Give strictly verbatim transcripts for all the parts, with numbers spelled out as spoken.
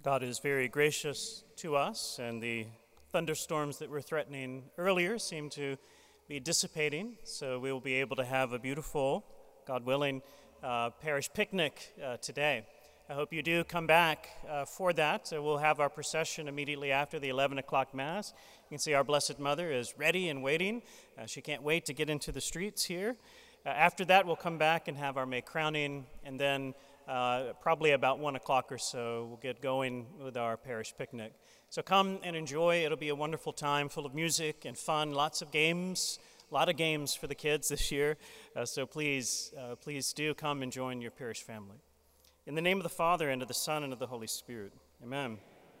God is very gracious to us, and the thunderstorms that were threatening earlier seem to be dissipating, so we will be able to have a beautiful, God willing, uh, parish picnic uh, today. I hope you do come back uh, for that. So we'll have our procession immediately after the eleven o'clock Mass. You can see our Blessed Mother is ready and waiting. Uh, she can't wait to get into the streets here. Uh, after that, we'll come back and have our May crowning, and then uh, probably about one o'clock or so, we'll get going with our parish picnic. So come and enjoy. It'll be a wonderful time full of music and fun, lots of games, a lot of games for the kids this year. Uh, so please, uh, please do come and join your parish family. In the name of the Father, and of the Son, and of the Holy Spirit. Amen.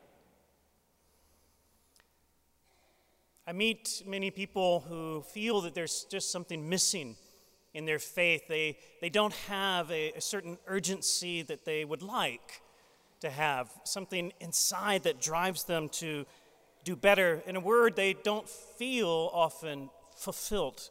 I meet many people who feel that there's just something missing in their faith. They, they don't have a, a certain urgency that they would like to have, something inside that drives them to do better. In a word, they don't feel often fulfilled.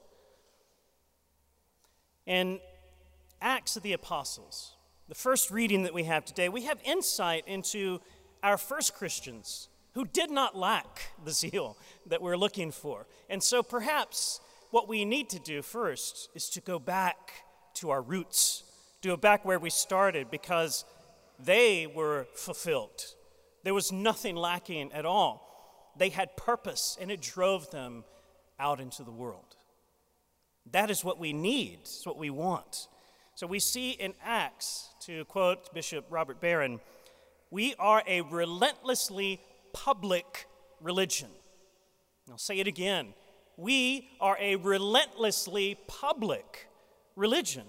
In Acts of the Apostles, the first reading that we have today, we have insight into our first Christians who did not lack the zeal that we're looking for. And so perhaps what we need to do first is to go back to our roots, to go back where we started, because they were fulfilled. There was nothing lacking at all. They had purpose, and it drove them out into the world. That is what we need, it's what we want. So we see in Acts, to quote Bishop Robert Barron, we are a relentlessly public religion. I'll say it again. We are a relentlessly public religion.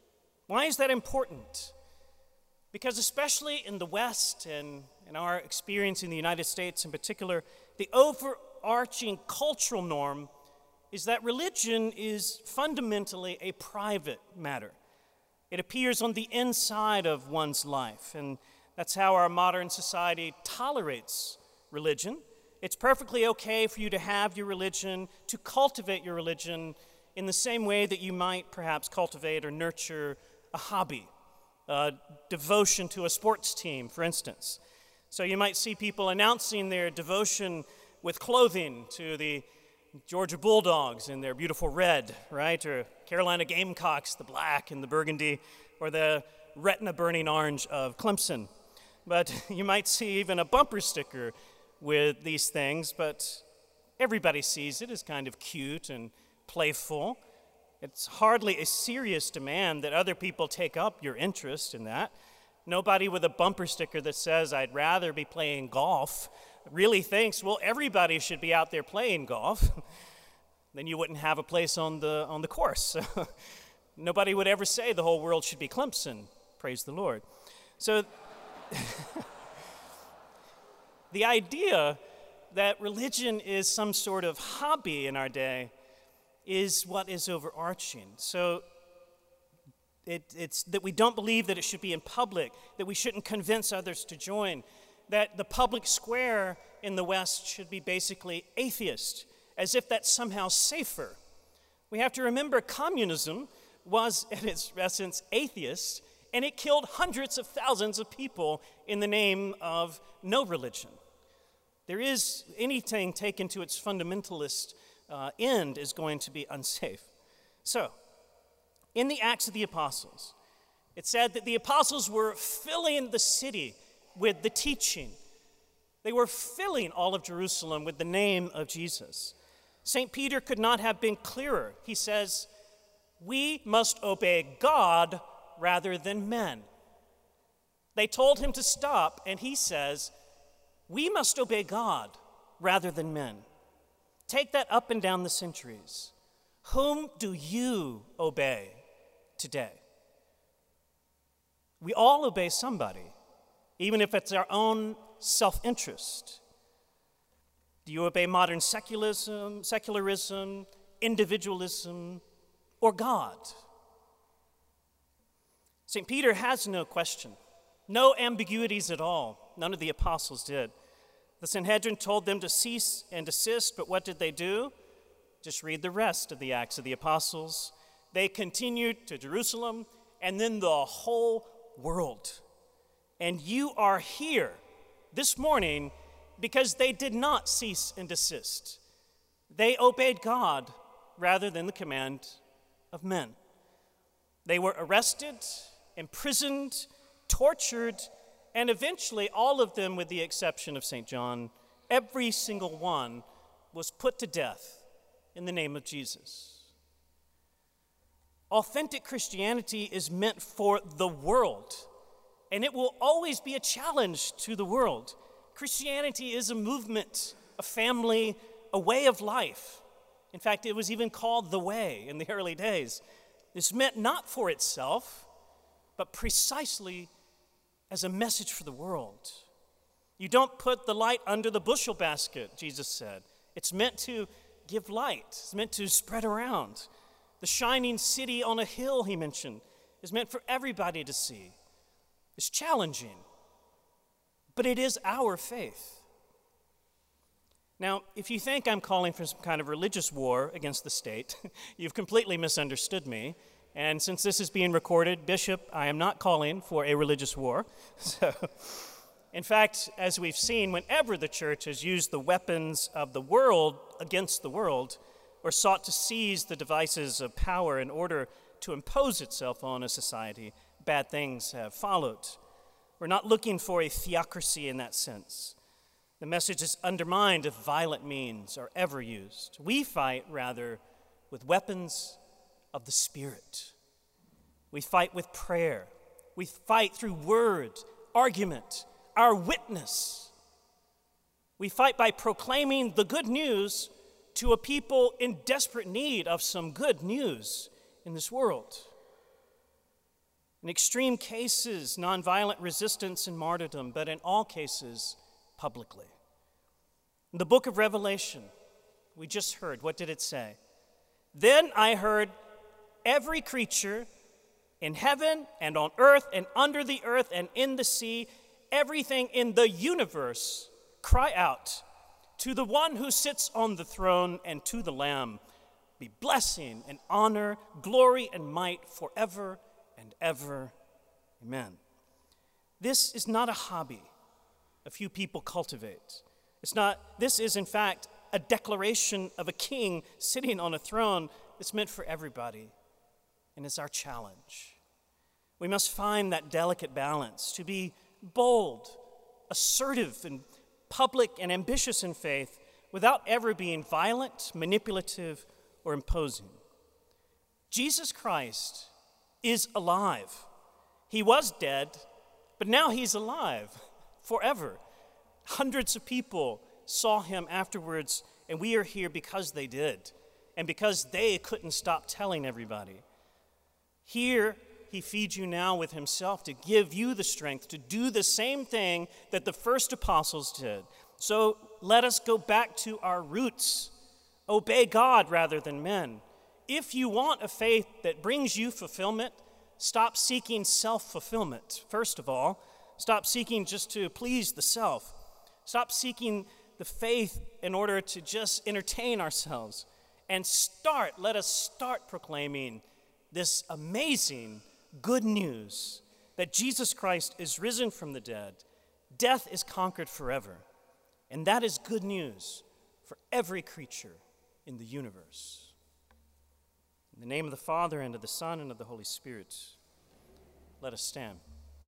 Why is that important? Because especially in the West and in our experience in the United States in particular, the overarching cultural norm is that religion is fundamentally a private matter. It appears on the inside of one's life, and that's how our modern society tolerates religion. It's perfectly okay for you to have your religion, to cultivate your religion in the same way that you might perhaps cultivate or nurture a hobby, a devotion to a sports team, for instance. So you might see people announcing their devotion with clothing to the Georgia Bulldogs in their beautiful red, right? Or Carolina Gamecocks, the black and the burgundy, or the retina-burning orange of Clemson. But you might see even a bumper sticker with these things, but everybody sees it as kind of cute and playful. It's hardly a serious demand that other people take up your interest in that. Nobody with a bumper sticker that says, I'd rather be playing golf, really thinks, well, everybody should be out there playing golf. Then you wouldn't have a place on the, on the course. Nobody would ever say the whole world should be Clemson. Praise the Lord. So the idea that religion is some sort of hobby in our day is what is overarching. So it, it's that we don't believe that it should be in public, that we shouldn't convince others to join, that the public square in the West should be basically atheist, as if that's somehow safer. We have to remember communism was, at its essence, atheist, and it killed hundreds of thousands of people in the name of no religion. There is anything taken to its fundamentalist uh, end is going to be unsafe. So, in the Acts of the Apostles, it said that the apostles were filling the city with the teaching. They were filling all of Jerusalem with the name of Jesus. Saint Peter could not have been clearer. He says, we must obey God rather than men. They told him to stop, and he says, we must obey God rather than men. Take that up and down the centuries. Whom do you obey today? We all obey somebody, even if it's our own self-interest. Do you obey modern secularism, secularism, individualism, or God? Saint Peter has no question, no ambiguities at all. None of the apostles did. The Sanhedrin told them to cease and desist, but what did they do? Just read the rest of the Acts of the Apostles. They continued to Jerusalem and then the whole world. And you are here this morning because they did not cease and desist. They obeyed God rather than the command of men. They were arrested, imprisoned, tortured, and eventually all of them, with the exception of Saint John, every single one was put to death in the name of Jesus. Authentic Christianity is meant for the world, and it will always be a challenge to the world. Christianity is a movement, a family, a way of life. In fact, it was even called the Way in the early days. It's meant not for itself, but precisely as a message for the world. You don't put the light under the bushel basket, Jesus said. It's meant to give light. It's meant to spread around. The shining city on a hill, he mentioned, is meant for everybody to see. It's challenging, but it is our faith. Now, if you think I'm calling for some kind of religious war against the state, you've completely misunderstood me. And since this is being recorded, Bishop, I am not calling for a religious war. So, in fact, as we've seen, whenever the church has used the weapons of the world against the world, or sought to seize the devices of power in order to impose itself on a society, bad things have followed. We're not looking for a theocracy in that sense. The message is undermined if violent means are ever used. We fight, rather, with weapons of the Spirit. We fight with prayer. We fight through word, argument, our witness. We fight by proclaiming the good news to a people in desperate need of some good news in this world. In extreme cases, nonviolent resistance and martyrdom, but in all cases, publicly. In the book of Revelation, we just heard, what did it say? Then I heard every creature in heaven and on earth and under the earth and in the sea, everything in the universe cry out to the one who sits on the throne and to the Lamb be blessing and honor, glory and might forever and ever. Amen. This is not a hobby a few people cultivate. It's not, this is in fact a declaration of a king sitting on a throne that's meant for everybody, and it's our challenge. We must find that delicate balance to be bold, assertive, and public and ambitious in faith without ever being violent, manipulative, or imposing. Jesus Christ is alive. He was dead, but now he's alive forever. Hundreds of people saw him afterwards, and we are here because they did, and because they couldn't stop telling everybody. Here, he feeds you now with himself to give you the strength to do the same thing that the first apostles did. So let us go back to our roots. Obey God rather than men. If you want a faith that brings you fulfillment, stop seeking self-fulfillment. First of all, stop seeking just to please the self. Stop seeking the faith in order to just entertain ourselves. And start, let us start proclaiming this amazing good news that Jesus Christ is risen from the dead. Death is conquered forever. And that is good news for every creature in the universe. In the name of the Father, and of the Son, and of the Holy Spirit, let us stand.